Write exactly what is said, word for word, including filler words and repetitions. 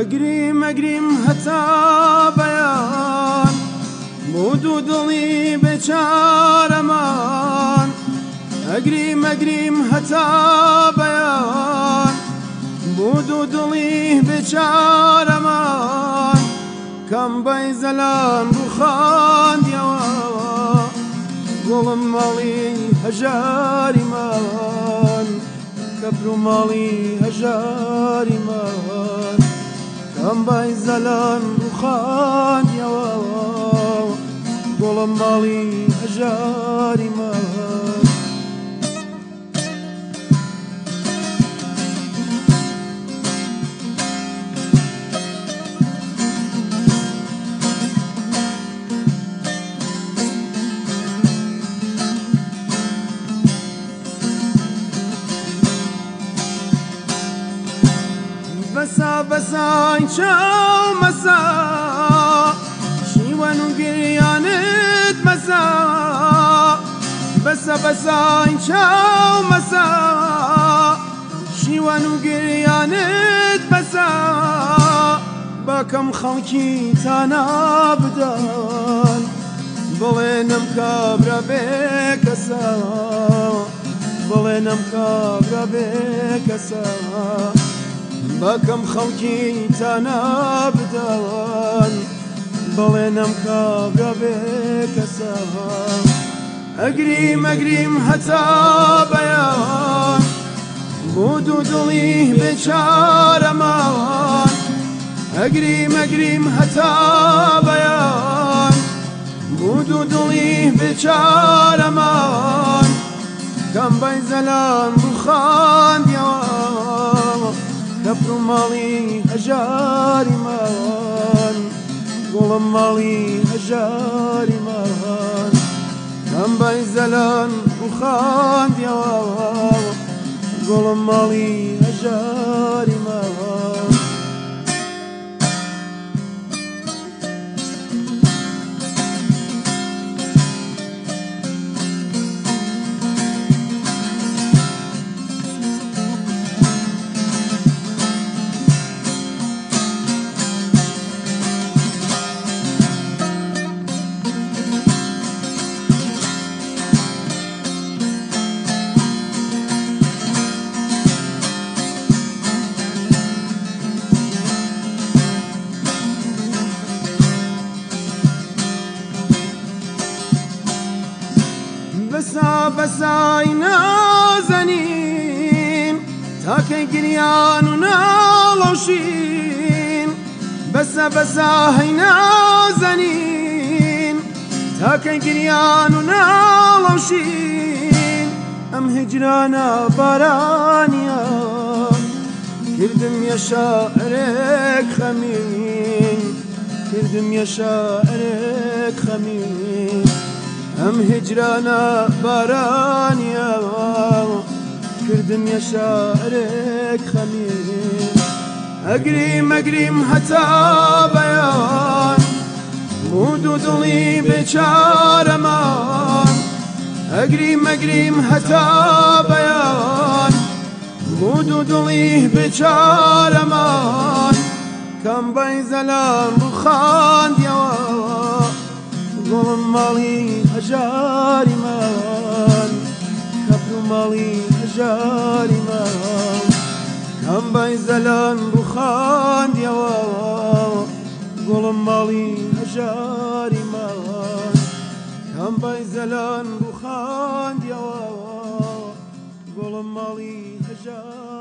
ئەگریم ئەگریم هەتا بەیان بۆ دوو دڵی بێچارەمان ئەگریم ئەگریم هەتا بەیان بۆ دوو دڵی بێچارەمان کەم بەیزەلان ڕووخاندیەوە گوڵم ماڵی هەژاریمان کەپر و ماڵی هەژاریمان کەم بەیزەلان ڕووخاندیەوە گوڵم ماڵی هەژاریمان بەسا بەسای چاو مەسا شیوەن و گریانت مەسا بەسە بەسای چاو مەسا شیوەن و گریانت بەسا بەکەم خەڵکی تانا بدەن بڵێنم کابرا بێ کەسە بڵێنم کابرا بێ کەسە بەکەم خەڵکی تانا بدەن بڵێنم کابرا بێ کەسە ئەگریم ئەگریم هەتا بەیان بۆ دوو دڵی بێچارەمان ئەگریم ئەگریم هەتا بەیان بۆ دوو دڵی بێچارەمان کەم بەیزەلان ڕووخاندیەوە کەپر و ماڵی هەژاریمان گوڵم ماڵی هەژاریمان کەم بەیزەلان ڕووخاندیەوە گوڵم ماڵی هەژاریمان بەسا بەسای نازەنین تاکەی گریان و ناڵەوشین بەسە بەسای نازەنین تاکەی گریان و ناڵەوشین ئەم هیجرانە بارانیە کردم یە شاعرێک خەمین کردم یە شاعرێک خەمین ئەم هیجرانە بارانیە کردم یە شاعرێک خەمین ئەگریم ئەگریم هەتا بەیان بۆ دوو دڵی بێچارەمان ئەگریم ئەگریم هەتا بەیان بۆ دوو دڵی بێچارەمان کەم بەیزەلان ڕووخاندیەوە گوڵم ماڵی هەژاریمان کەپر و ماڵی هەژاریمان کەم بەیزەلان ڕووخاندیەوە گوڵم ماڵی هەژاریمان کەم بەیزەلان ڕووخاندیەوە گوڵم ماڵی هەژاریمان